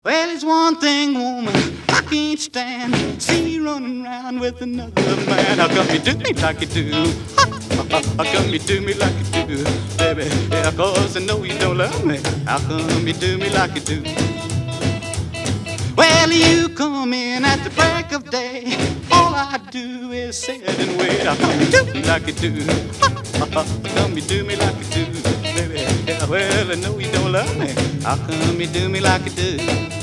Well, it's one thing, woman, I can't stand. See you running around with another man. How come you do me like you do? How come you do me like you do, baby? Yeah, 'cause I know you don't love me. How come you do me like you do? Well, you come in at the break of day. All I do is sit and wait. How come you do me like you do? How come you do me like you do, baby? Yeah, well, I know you don't love me. How come you do me like you do?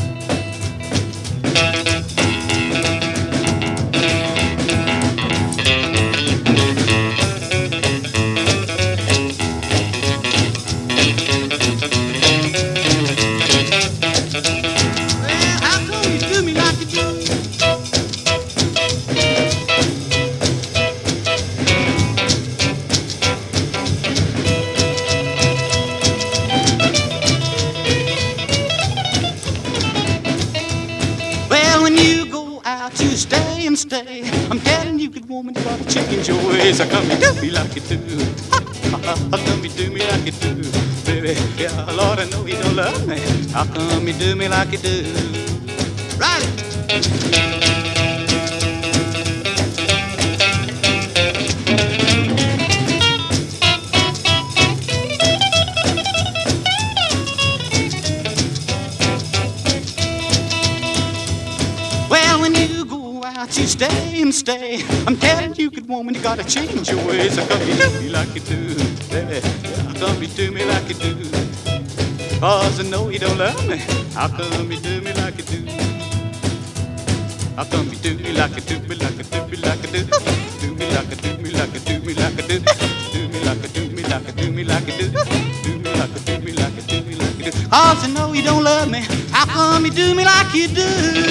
You stay and stay. I'm telling you, good woman, you gotta change your ways. How come you do me like you do? How come you do me like you do, baby? Yeah, Lord, I know you don't love me. How come you do me like you do? Right it. You stay and stay. I'm telling you, good woman, you gotta change your ways. How come you do me like you do, baby? Yeah, how come you do me like you do? 'Cause I know you don't love me. How come you do me like you do? How come you do me like you do me like you do me like you do? Do me like you do me like you do me like you do? Do me like you do me like you do me like you do? Do me like you do me like you do me like you do? 'Cause I know you don't love me. How come you do me like you do?